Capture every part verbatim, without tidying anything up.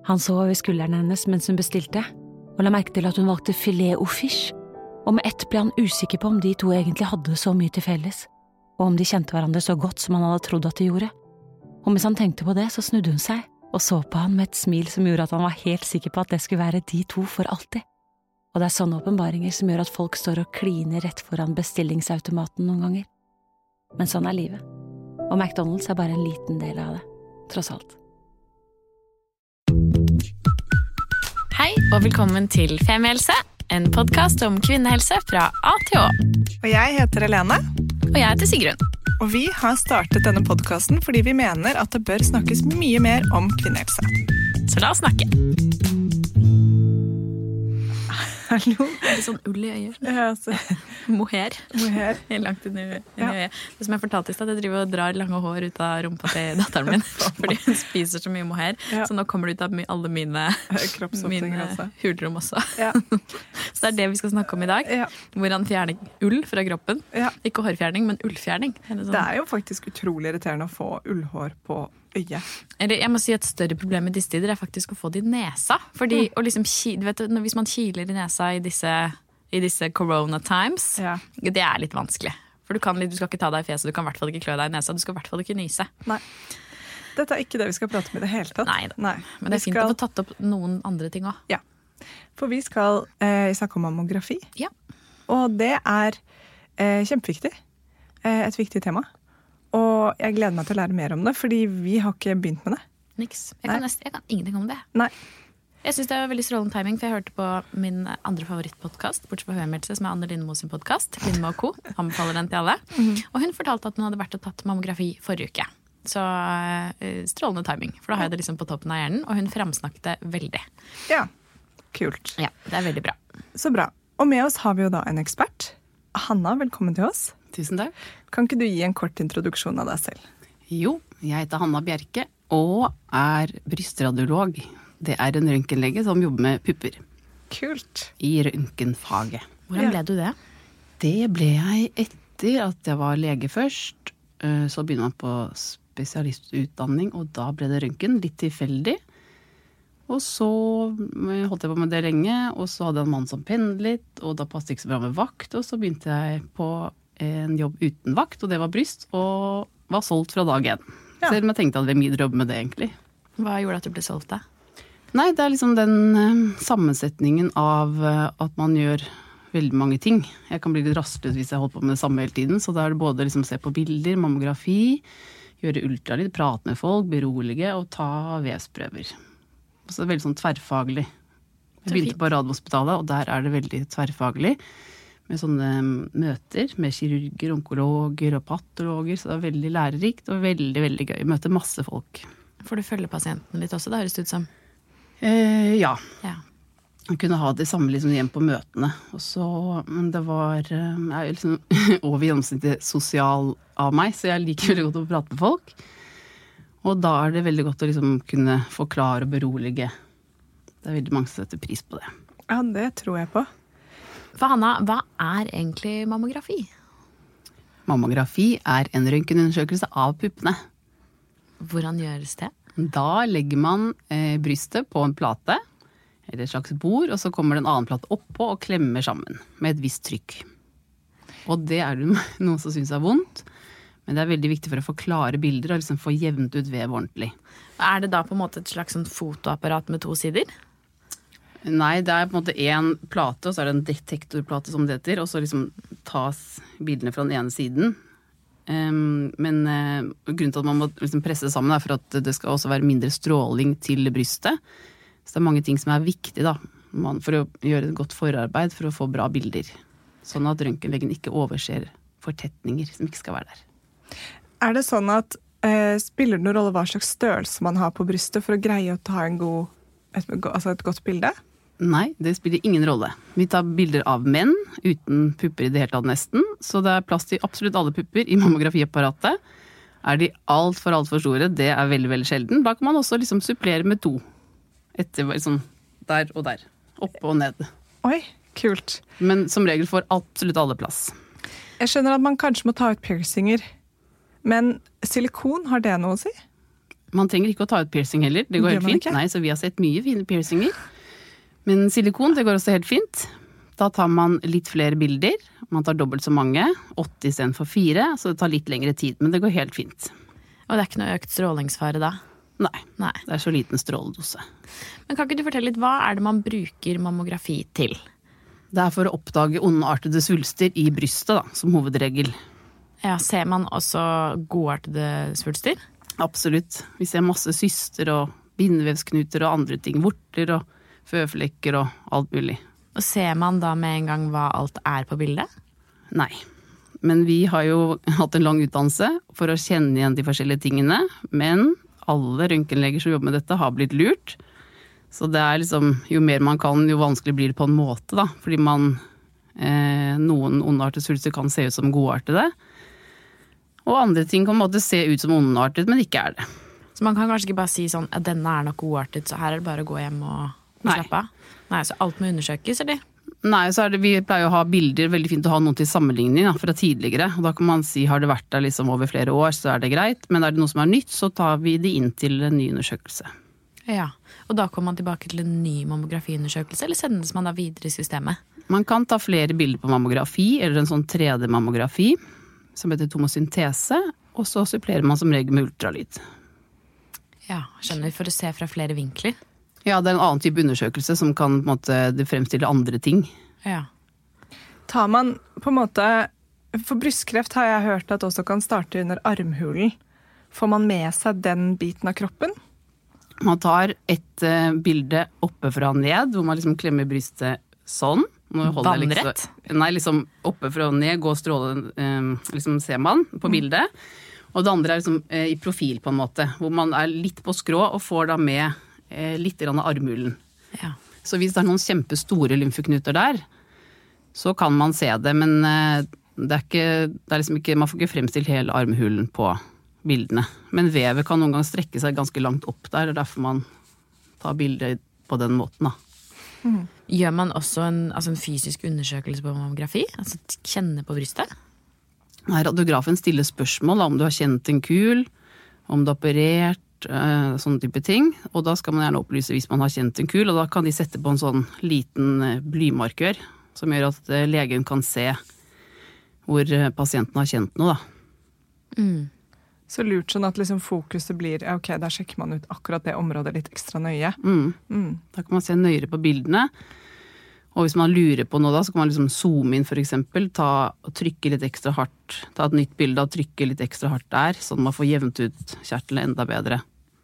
Han så over skulderen hennes mens hun bestilte, og la merke til at hun valgte filet au fish, og med ett ble han usikker på om de to egentlig hadde så mye til felles, og om de kjente hverandre så godt som han hadde trodd at de gjorde. Og mens han tenkte på det, så snudde hun seg, og så på han med et smil som gjorde at han var helt sikker på at det skulle være de to for alltid. Og det er sånne åpenbaringer som gjør at folk står og kliner rett foran bestillingsautomaten noen ganger. Men sånn er livet. Og McDonald's er bare en liten del av det, tross alt. Hei og velkommen til Femihelse, en podcast om kvinnehelse fra A til Å. Og jeg heter Helene. Og jeg heter Sigrun. Og vi har startet denne podcasten fordi vi mener at det bør snakkes mye mer om kvinnehelse. Så la oss snakke. Hallo. Det er sånn ull i øyet. Ja, altså. Mohair. Mohair. Langt inn i, inn i Ja. øyet. Det som jeg fortalte i stedet, jeg driver og drar lange hår ut av rumpa til datteren min, fordi hun spiser så mye mohair. Ja. Så nå kommer det ut av my- alle mine, Kroppsåpninger mine også. hulrom også. Ja. Så det er det vi skal snakke om i dag. Ja. Hvordan fjerne ull fra kroppen. Ja. Ikke hårfjerning, men ullfjerning. Eller sånn. Det er jo faktisk utrolig irriterende å få ullhår på øyet. Eller jeg må si at større problem i disse tider er faktisk å få det i nesa. Fordi Mm. å liksom, ki- du vet, når- hvis man kiler i nesa i disse, i disse corona times, Ja. det er litt vanskelig. For du, kan, litt- du skal ikke ta deg i fjeset, du kan i hvert fall ikke klø deg i nesa, du skal i hvert fall ikke nyse. Nei. Dette er ikke det vi skal prate om i det hele tatt. Nei da. Nei. Men det er Vi fint skal, å få tatt opp noen andre ting også. Ja. For vi skal eh, snakke om mammografi. Ja. Og det er eh, kjempeviktig. Eh, et viktig tema. Og jeg gleder meg til å lære mer om det, fordi vi har ikke begynt med det. Niks. Jeg kan, Nei. nesten, jeg kan ingenting om det. Nei. Jeg synes det var veldig strålende timing, for jeg hørte på min andre favorittpodcast, bortsett fra Høymeldelse, som er Anne Lindmo sin podcast, Lindmo og Co. Anbefaler den til alle. Og hun fortalte at hun hadde vært og tatt mammografi forrige uke. Så eh, strålende timing, for da har jeg det liksom på toppen av hjernen, og hun fremsnakket det veldig. Ja. Kult. Ja, det er veldig bra. Så bra. Og med oss har vi jo da en ekspert. Hanna, velkommen til oss. Tusen takk. Kan ikke du gi en kort introduksjon av deg selv? Jo, jeg heter Hanna Bjerke og er brystradiolog. Det er en røntgenlege som jobber med pupper Kult. i røntgenfaget. Hvordan Ja. ble du det? Det ble jeg etter at jeg var lege først. Eh, Så begynner man på spesialistutdanning, og da ble det røntgen, litt tilfeldig. Og så holdt jeg på med det lenge, og så hadde jeg en mann som pendlet, og da passet det ikke så bra med vakt, og så begynte jeg på en jobb uten vakt, og det var bryst, og var solgt fra dag én. Ja. Selv om jeg tenkte at det var mye jobb med det, egentlig. Hva gjorde at du ble solgt da? Nei, det er liksom den eh, sammensetningen av eh, at man gjør veldig mange ting. Jeg kan bli litt rastløs hvis jeg holder på med det samme hele tiden, så da er det både liksom se på bilder, mammografi, gjøre ultralyd, prate med folk, berolige og ta vevsprøver. Så det er veldig sånn tverrfaglig. Jeg Så begynte fint. på Radiumhospitalet, og der er det veldig tverrfaglig. Med sånne møter med kirurger, onkologer og patologer, så det er veldig lærerikt og veldig, veldig gøy. Møte masse folk. For du følger pasienten litt også, det høres ut som. Eh, ja, Ja. jeg kunne ha det samme liksom hjem på møtene. Og så, men det var, eh, jeg er jo liksom over gjennomsnittet sosial av meg, så jeg liker veldig godt å prate med folk. Og da er det veldig godt å liksom kunne forklare og berolige. Det er veldig mange som setter pris på det. Ja, det tror jeg på. For Hanna, hva er egentlig mammografi? Mammografi er en røntgenundersøkelse av puppene. Hvordan gjøres det? Da legger man eh, brystet på en plate, eller et slags bord, og så kommer det en annen plate oppå og klemmer sammen med et visst trykk. Og det er det noen som synes er vondt, men det er veldig viktig for å få klare bilder og liksom få jevnt ut vev ordentlig. Er det da på en måte et slags sånn fotoapparat med to sider? Nei, det er på en måte en plate, og så er det en detektorplate som det heter, og så liksom tas bildene fra den ene siden. Um, men uh, grunnen til at man må liksom presse det sammen er for at det skal også være mindre stråling til brystet. Så det er mange ting som er viktig da, man, for å gjøre et godt forarbeid for å få bra bilder. Sånn at røntgenlegen ikke overser fortetninger som ikke skal være der. Er det sånn at eh, spiller det noen rolle hva slags størrelse man har på brystet for å greie å ta en god, et, altså et godt bilde? Nei, det spiller ingen rolle. Vi tar bilder av menn uten pupper i det hele tatt nesten, så det er plass til absolutt alle pupper i mammografiapparatet. Er de alt for alt for store, det er veldig, veldig sjelden. Da kan man også liksom supplere med to. Etter liksom der og der. Oppe og ned. Oi, kult. Men som regel får absolutt alle plass. Jeg skjønner at man kanskje må ta ut piercinger, men silikon, har det noe å si? Man trenger ikke å ta ut piercing heller, det går Gjør helt man fint. ikke? Nei, så vi har sett mye fine piercinger. Men silikon, det går også helt fint. Da tar man litt flere bilder, man tar dobbelt så mange, åtti i stedet for fire, så det tar litt lengre tid, men det går helt fint. Og det er ikke noe økt strålingsfare da? Nei, Nei. det er så liten stråledose. Men kan ikke du fortelle litt, hva er det man bruker mammografi til? Det er for å oppdage ondartede svulster i brystet, da, som hovedregel. Ja, ser man også godartede svulster? Absolutt. Vi ser masse syster og bindevevsknuter og andre ting, vorter og føflekker og alt mulig. Og ser man da med en gang hva alt er på bildet? Nei. Men vi har jo hatt en lang utdannelse for å kjenne igjen de forskjellige tingene, men alle røntgenleger som jobber med dette har blitt lurt. Så det er liksom, jo mer man kan, jo vanskelig blir det på en måte, da. Fordi man, eh, noen ondartede svulster kan se ut som godartede. Og andre ting kan på en måte se ut som ondartet, men ikke er det. Så man kan kanskje ikke bare si sånn, at denne er nok godartet, så her er det bare å gå hjem og Nei. slappe av? Nei, så alt må undersøkes, eller? Nei, så er det, vi pleier å ha bilder, veldig fint å ha noen til sammenligning da, fra tidligere. Og da kan man si, har det vært der liksom over flere år, så er det greit. Men er det noe som er nytt, så tar vi det inn til en ny undersøkelse. Ja, og da kommer man tilbake til en ny mammografiundersøkelse, eller sendes man da videre i systemet? Man kan ta flere bilder på mammografi, eller en sånn tre D-mammografi, som heter tomosyntese, og så supplerer man som regel med ultralyd. Ja, skjønner, for å se fra flere vinkler. Ja, det er en annen type undersøkelse som kan på en måte, det fremstille andre ting. Ja. Tar man på en måte, for brystkreft har jeg hørt at også kan starte under armhulen. Får man med seg den biten av kroppen? Man tar et uh, bilde oppe fra ned, hvor man liksom klemmer brystet sånn. Vannrett? Liksom, nei, liksom oppe fra ned, gå strålen, um, liksom ser man på bildet. Og det andre er liksom uh, i profil på en måte, hvor man er litt på skrå og får da med uh, litt grann av armhulen. Ja. Så hvis det er noen kjempestore lymfeknuter der, så kan man se det, men uh, det er ikke, det er liksom ikke, man får ikke fremstilt hele armhulen på bildene. Men vevet kan noen gang strekke seg ganske langt opp der, og derfor man tar bilder på den måten da. Mm. Gjør man også en, altså en fysisk undersøkelse på mammografi? Altså kjenne på brystet? Nei, radiografen stiller spørsmål om du har kjent en kul, om du har operert, øh, sånne type ting. Og da skal man gjerne opplyse hvis man har kjent en kul, og da kan de sette på en sånn liten blymarkør, som gjør at legen kan se hvor pasienten har kjent noe da. Mm. Så lurt sånn at liksom fokuset blir, ja, ok, der sjekker man ut akkurat det området litt ekstra nøye. Mm. Mm. Da kan man se nøyere på bildene. Og hvis man lurer på noe da, så kan man liksom zoome inn for eksempel, ta og trykke litt ekstra hardt, ta et nytt bilde og trykke litt ekstra hardt der, sånn at man får jevnt ut kjertelen enda bedre.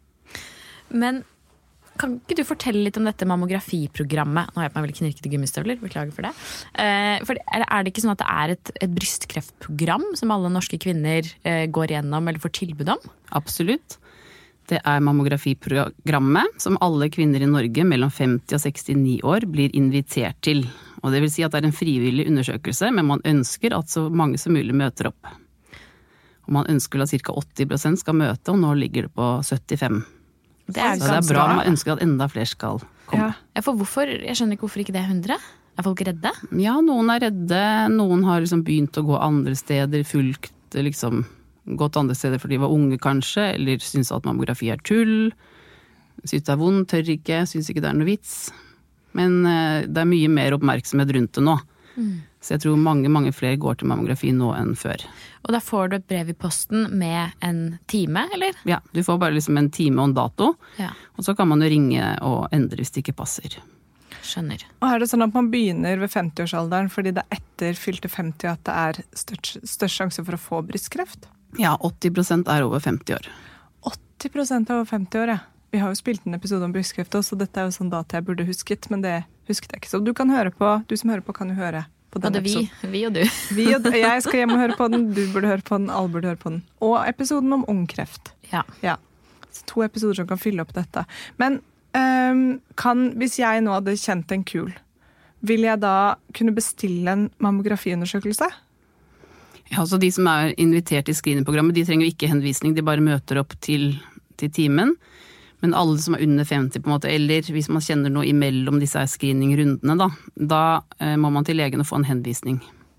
Men kan ikke du fortelle litt om dette mammografiprogrammet? Nå har jeg på meg veldig knirkete gummistøvler, beklager for det. Eh, for er det ikke sånn at det er et, et brystkreftprogram som alle norske kvinner eh, går gjennom eller får tilbud om? Absolutt. Det er mammografiprogrammet som alle kvinner i Norge mellom femti og sekstini år blir invitert til. Og det vil si at det er en frivillig undersøkelse, men man ønsker at så mange som mulig møter opp. Og man ønsker at ca. åtti prosent skal møte, og nå ligger det på syttifem. Det er, så det er bra, man ønsker at enda flere skal komme. Ja. Ja, for hvorfor? Jeg skjønner ikke hvorfor ikke det er hundre. Er folk redde? Ja, noen er redde, noen har liksom begynt å gå andre steder, fulgt liksom, gått andre steder fordi de var unge kanskje, eller synes at mammografi er tull, synes det er vondt, tør ikke, synes ikke det er noe vits. Men eh, det er mye mer oppmerksomhet rundt det nå. Mm. Så jeg tror mange, mange flere går til mammografi nå enn før. Og da får du et brev i posten med en time, eller? Ja, du får bare liksom en time og en dato, ja. Og så kan man jo ringe og endre hvis det ikke passer. Skjønner. Og er det sånn at man begynner ved femti-årsalderen fordi det er etter fylte femti at det er størst, størst sjanse for å få brystkreft? Ja, åtti prosent er over femti år. åtti prosent er over femti år, ja. Vi har jo spilt en episode om brystkreft også, så dette er jo sånn data jeg burde husket, men det husket jeg ikke. Så du kan høre på, du som hører på kan jo høre på den Både vi, episoden. vi og du. Vi og, jeg skal hjem og høre på den, du burde høre på den, alle burde høre på den. Og episoden om ungkreft. Ja. Ja. Så to episoder som kan fylle opp dette. Men um, kan, hvis jeg nå hadde kjent en kul, vil jeg da kunne bestille en mammografiundersøkelse? Ja, altså de som er invitert til screeningprogrammet, de trenger ikke henvisning, de bare møter opp til, til timen. Men alle som er under femti på en måte, eller hvis man kjenner noe imellom disse screeningrundene, da, da eh, må man til legen og få en henvisning.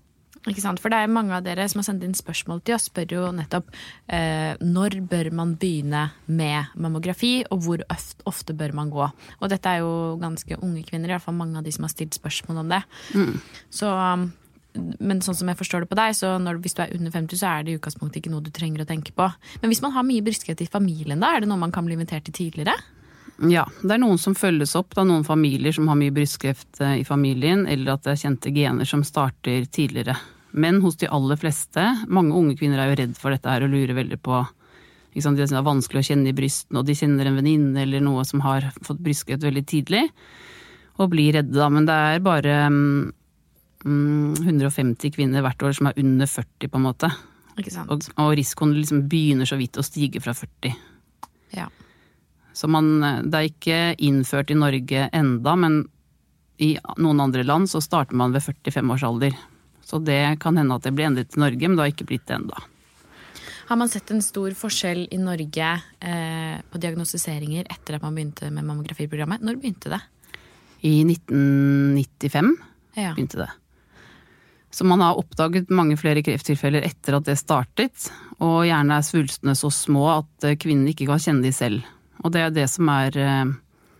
Ikke sant? For det er mange av dere som har sendt inn spørsmål til oss, spør jo nettopp eh, når bør man begynne med mammografi, og hvor ofte, ofte bør man gå. Og dette er jo ganske unge kvinner, i hvert fall mange av de som har stilt spørsmål om det. Mm. Så, men sånn som jeg forstår det på deg, så når, hvis du er under femti, så er det i utgangspunktet ikke noe du trenger å tenke på. Men hvis man har mye brystkreft i familien da, er det noe man kan bli invitert til tidligere? Ja, det er noen som følges opp, det er noen familier som har mye brystkreft i familien, eller at det er kjente gener som starter tidligere. Men hos de aller fleste, mange unge kvinner er jo redd for dette her og lurer veldig på, ikke sant, det er vanskelig å kjenne i brystene, og de kjenner en venninne eller noe som har fått brystkreft veldig tidlig, og blir redde da. Men det er bare mm, hundre og femti kvinner hvert år som er under førti på en måte. Ikke sant? Og, og risikoen liksom begynner så vidt å stige fra førti. Ja. Så man, det er ikke innført i Norge enda, men i noen andre land så starter man ved førtifem års alder. Så det kan hende at det blir endret i Norge, men det har ikke blitt det enda. Har man sett en stor forskjell i Norge eh, på diagnostiseringer etter at man begynte med mammografiprogrammet? Når begynte det? I nitten nittifem ja. begynte det. Så man har oppdaget mange flere krefttilfeller etter at det startet, og gjerne er svulstene så små at kvinnen ikke kan kjenne de selv. Og det er det som er eh,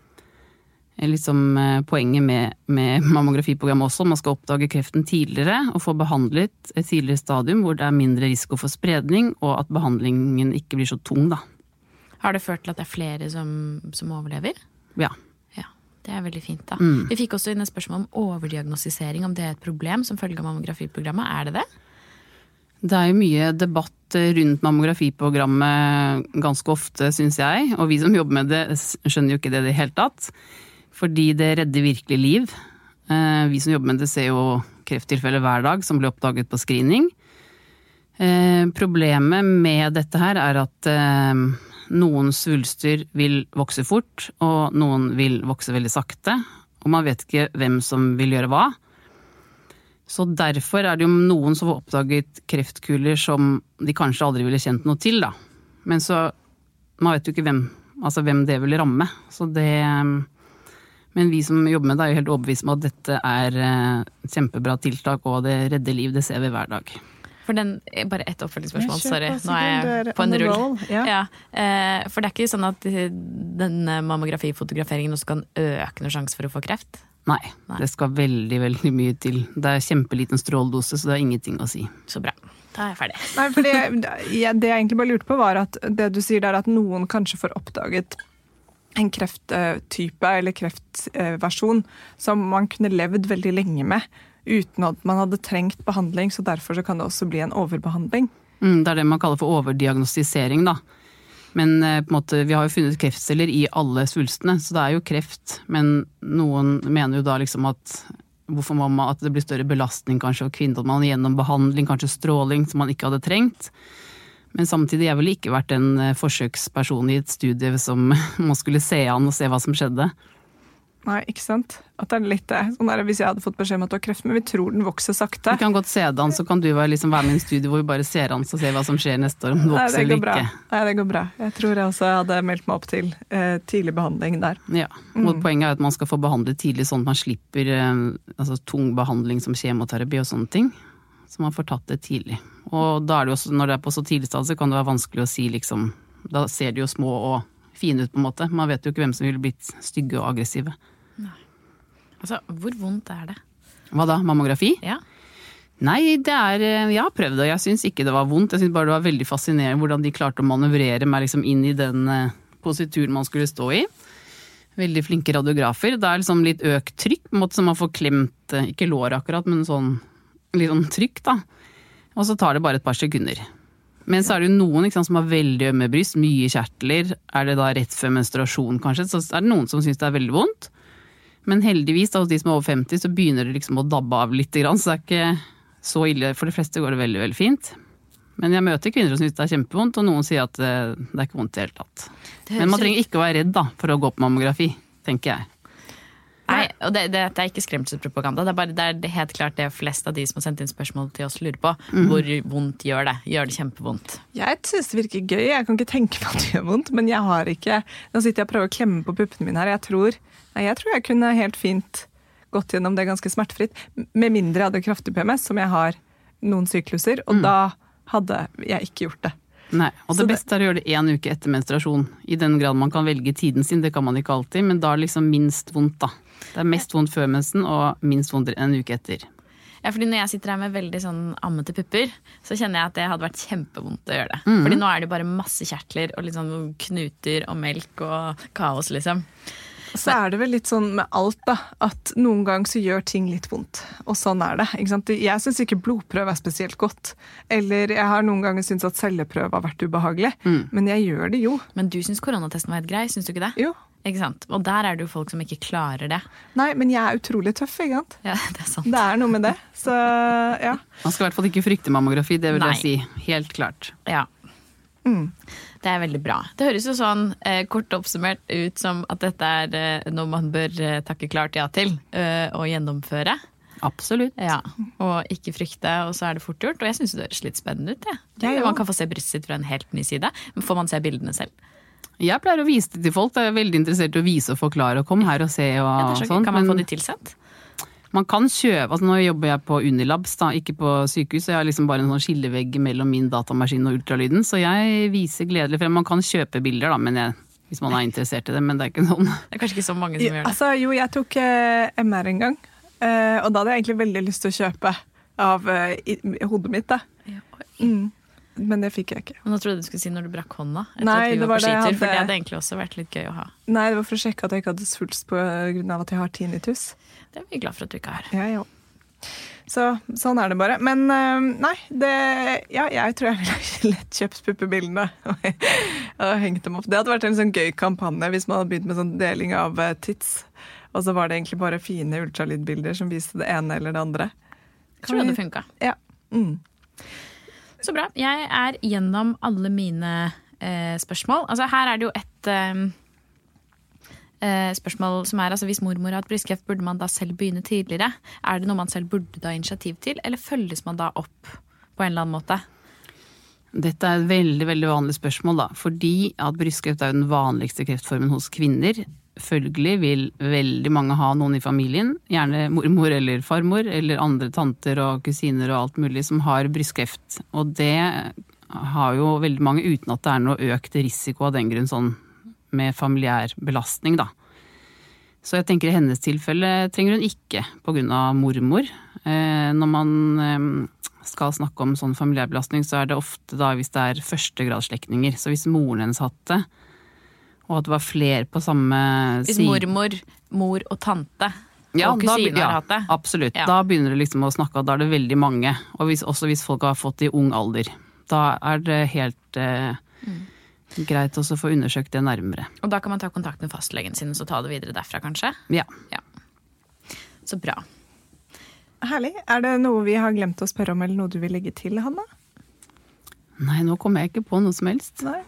liksom, eh, poenget med, med mammografiprogrammet også. Man skal oppdage kreften tidligere og få behandlet et tidligere stadium hvor det er mindre risiko for spredning, og at behandlingen ikke blir så tung da. Har det ført til at det er flere som, som overlever? Ja. Ja, det er veldig fint da. Mm. Vi fikk også inn et spørsmål om overdiagnostisering, om det er et problem som følge av mammografiprogrammet. Er det det? Det er jo mye debatt rundt mammografiprogrammet ganske ofte, synes jeg. Og vi som jobber med det skjønner jo ikke det i det hele tatt. Fordi det redder virkelig liv. Vi som jobber med det ser jo krefttilfeller hver dag som blir oppdaget på screening. Problemet med dette her er at noen svulster vil vokse fort, og noen vil vokse veldig sakte. Og man vet ikke hvem som vil gjøre hva. Så derfor er det jo noen som har oppdaget kreftkuler som de kanskje aldri ville kjent noe til da. Men så, man vet jo ikke hvem, altså hvem det vil ramme. Så det, men vi som jobber med det er jo helt overbevist om at dette er et kjempebra tiltak, og det redder liv, det ser vi hver dag. For den, bare ett oppfølgingsspørsmål, sorry, nå er jeg på en rull. Ja. Ja, for det er ikke sånn at den mammografifotograferingen også kan øke noen sjanse for å få kreft? Nei, Nei, det skal veldig, veldig mye til. Det er kjempeliten stråledose, så det er ingenting å si. Så bra, da er jeg ferdig. Nei, for det, ja, det jeg egentlig bare lurte på var at det du sier der, at noen kanskje får oppdaget en krefttype eller kreftversjon som man kunne levd veldig lenge med, uten at man hadde trengt behandling, så derfor så kan det også bli en overbehandling. Mm, det er det man kaller for overdiagnostisering da. Men på en måte, vi har jo funnet kreftceller i alle svulstene, så det er jo kreft. Men noen mener jo da liksom at, hvorfor må man, at det blir større belastning kanskje, og kvinner at man gjennom behandling, kanskje stråling som man ikke hadde trengt. Men samtidig har vel ikke vært en forsøksperson i et studie som man skulle se an og se hva som skjedde. Nei, ikke sant? At det er litt det. Sånn er det hvis jeg hadde fått beskjed om at du har kreft, men vi tror den vokser sakte. Vi kan godt se den, så kan du liksom være med i en studie hvor vi bare ser den, så ser hva som skjer neste år, om den vokser eller ikke. Nei, det går bra. Jeg tror jeg også hadde meldt meg opp til eh, tidlig behandling der. Ja, og mm. poenget er at man skal få behandlet tidlig, sånn at man slipper eh, altså, tung behandling som kjemoterapi og sånne ting. Så man får tatt det tidlig. Og da er det også, når det er på så tidlig stad, så kan det være vanskelig å si liksom, da ser de jo små og fine ut på en måte. Man vet jo ikke hvem som ville blitt stygge og aggressive. Altså, hvor vondt er det? Hva da? Mammografi? Ja. Nei, det er, jeg har prøvd det, og jeg synes ikke det var vondt. Jeg synes bare det var veldig fascinerende hvordan de klarte å manøvrere meg liksom inn i den posituren man skulle stå i. Veldig flinke radiografer. Det er liksom litt økt trykk, på en måte som man får klemt, ikke lår akkurat, men sånn, litt sånn trykk da. Og så tar det bare et par sekunder. Men så er det jo noen ikke sant, som har veldig ømme bryst, mye kjertler. Er det da rett før menstruasjon kanskje, så er det noen som synes det er veldig vondt. Men heldigvis, da, hos de som er over femti, så begynner det liksom å dabbe av litt grann, så det er ikke så ille. For de fleste går det veldig, veldig fint. Men jeg møter kvinner som synes det er kjempevondt, og noen sier at det, det er ikke vondt i hele tatt. Men man trenger ikke å være redd da, for å gå på mammografi, tenker jeg. Nei, og det, det, det er ikke skremselspropaganda, det er bare det er helt klart det flest av de som har sendt inn spørsmål til oss lurer på. Mm. Hvor vondt gjør det? Gjør det kjempevondt? Jeg synes det virker gøy, jeg kan ikke tenke meg at det gjør vondt, men jeg har ikke, nå sitter jeg og prøver å klemme på puppene mine her, jeg tror, nei, jeg tror jeg kunne helt fint gått gjennom det ganske smertefritt, med mindre jeg hadde kraftig P M S, som jeg har noen sykluser, og mm. da hadde jeg ikke gjort det. Nei, og det, det beste er å gjøre det en uke etter menstruasjon. I den grad man kan velge tiden sin, det kan man ikke alltid, men da er det liksom minst vondt da. Det er mest vondt før mensen og minst vondt en uke etter. Ja, fordi når jeg sitter her med veldig sånn ammete pupper, så kjenner jeg at det hadde vært kjempevondt å gjøre det. Mm. Fordi nå er det bare masse kjertler og litt sånn knuter og melk og kaos liksom. Så er det vel litt sånn med alt da, at noen ganger så gjør ting litt vondt, og sånn er det, ikke sant? Jeg synes ikke blodprøve er spesielt godt, eller jeg har noen ganger syntes at celleprøve har vært ubehagelig, mm. men jeg gjør det jo. Men du synes koronatesten var helt grei, synes du ikke det? Jo. Ikke sant? Og der er det jo folk som ikke klarer det. Nei, men jeg er utrolig tøff, ikke sant? Ja, det er sant. Det er noe med det, så ja. Man skal i hvert fall ikke frykte mammografi, det vil Nei. jeg si, helt klart. Ja. Mm. Det er veldig bra. Det høres jo sånn eh, kort oppsummert ut som at dette er eh, noe man bør eh, takke klart ja til eh, og gjennomføre. Absolutt. Ja, og ikke frykte, og så er det fort gjort. Og jeg synes det høres litt spennende ut. Ja. Ja, man kan få se brystet sitt fra en helt ny side. Men får man se bildene selv? Jeg pleier å vise det til folk. Jeg er veldig interessert i å vise og forklare og komme her og se. Og ja, det er så sånt, kan man men... få de tilsendt? Man kan kjøpe, altså nå jobber jeg på Unilabs da, ikke på sykehus, så jeg har liksom bare en sånn skillevegg mellom min datamaskin og ultralyden, så jeg viser gledelig frem. Man kan kjøpe bilder da, men jeg, hvis man er interessert i det, men det er ikke sånn. Det er kanskje ikke så mange som gjør det. Altså, jo, jeg tok eh, M R en gang, eh, og da hadde jeg egentlig veldig lyst til å kjøpe av eh, i, i hodet mitt da. Ja, mm. Men det fikk jeg ikke. Men nå trodde du skulle si når du brakk hånda. Nei, det var, var det jeg hadde... For det hadde egentlig også vært litt gøy å ha. Nei, det var for å sjekke at jeg ikke hadde svulst på grunn av at jeg har tinnitus. Det er vi glad for at du ikke har. Ja, ja. Så sånn er det bare. Men nei, det, ja, jeg tror jeg ville lett kjøpt puppebildene og hengt dem opp. Det hadde vært en sånn gøy kampanje hvis man hadde begynt med sånn deling av tits. Og så var det egentlig bare fine ultralydbilder som viste det ene eller det andre. Jeg tror det hadde funket. Ja. Mm. Så bra. Jeg er gjennom alle mine eh, spørsmål. Altså her er det jo et eh, eh, spørsmål som er, altså hvis mormor har hatt brystkreft, burde man da selv begynne tidligere? Er det noe man selv burde ta initiativ til, eller følges man da opp på en eller annen måte? Dette er et veldig, veldig vanlig spørsmål da, fordi at brystkreft er den vanligste kreftformen hos kvinner. Følgelig vil veldig mange ha noen i familien, gjerne mormor eller farmor, eller andre tanter og kusiner og alt mulig som har brystkreft. Og det har jo veldig mange uten at det er noe økt risiko av den grunn, sånn med familiær belastning da. Så jeg tenker i hennes tilfelle trenger hun ikke på grunn av mormor. Eh, når man eh, skal snakke om sånn familiær belastning, så er det ofte da hvis det er førstegradsslektninger. Så hvis moren hennes hatt det, og at det var flere på samme side. Hvis mormor, mor og tante ja, og kusiner da, ja, har hatt det. Absolutt. Ja. Da begynner det liksom å snakke, og da er det veldig mange. Og hvis, også hvis folk har fått det i ung alder. Da er det helt eh, mm. greit også å få undersøkt det nærmere. Og da kan man ta kontakt med fastlegen sin, så ta det videre derfra kanskje? Ja. ja. Så bra. Herlig. Er det noe vi har glemt å spørre om, eller noe du vil legge til, Hanna? Nei, nå kommer jeg ikke på noe som helst. Nei.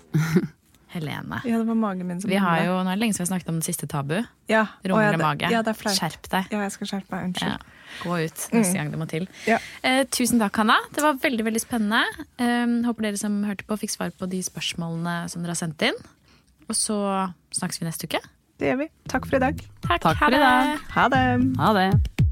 Helene. Ja, det var magen min som vi har jo, nå er det lenge siden vi har snakket om den siste tabu. Ja. Rom ja, eller mage. Ja, det er flaut. Skjerp deg. Ja, jeg skal skjerpe meg. Unnskyld. Ja. Gå ut neste mm. gang det må til. Ja. Eh, tusen takk, Hanna. Det var veldig, veldig spennende. Eh, håper dere som hørte på fikk svar på de spørsmålene som dere har sendt inn. Og så snakkes vi neste uke. Det gjør vi. Takk for i dag. Takk, takk for ha i dag. Ha det. Ha det.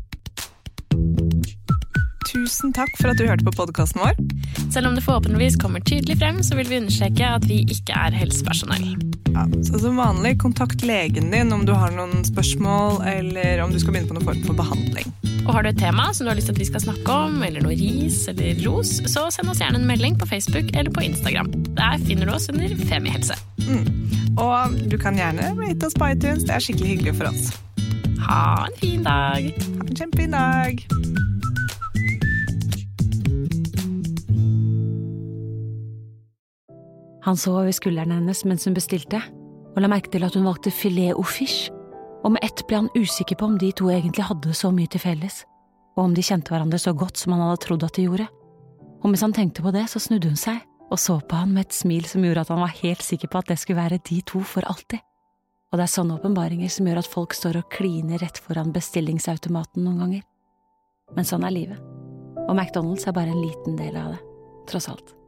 Tusen takk for at du hørte på podcasten vår. Selv om det forhåpentligvis kommer tydelig frem, så vil vi understreke at vi ikke er helsepersonell. Ja, så som vanlig, kontakt legen din om du har noen spørsmål, eller om du skal begynne på noen form for behandling. Og har du et tema som du har lyst til at vi skal snakke om, eller noe ris eller ros, så send oss gjerne en melding på Facebook eller på Instagram. Der finner du oss under Femihelse. Mm. Og du kan gjerne rate oss på iTunes, det er skikkelig hyggelig for oss. Ha en fin dag! Ha en kjempefin dag! Han så over skulderen hennes mens hun bestilte, og la merke til at hun valgte filet au fish, og med ett ble han usikker på om de to egentlig hadde så mye til felles, og om de kjente hverandre så godt som han hadde trodd at de gjorde. Og mens han tenkte på det, så snudde hun seg, og så på han med et smil som gjorde at han var helt sikker på at det skulle være de to for alltid. Og det er sånne åpenbaringer som gjør at folk står og kliner rett foran bestillingsautomaten noen ganger. Men sånn er livet. Og McDonald's er bare en liten del av det, tross alt.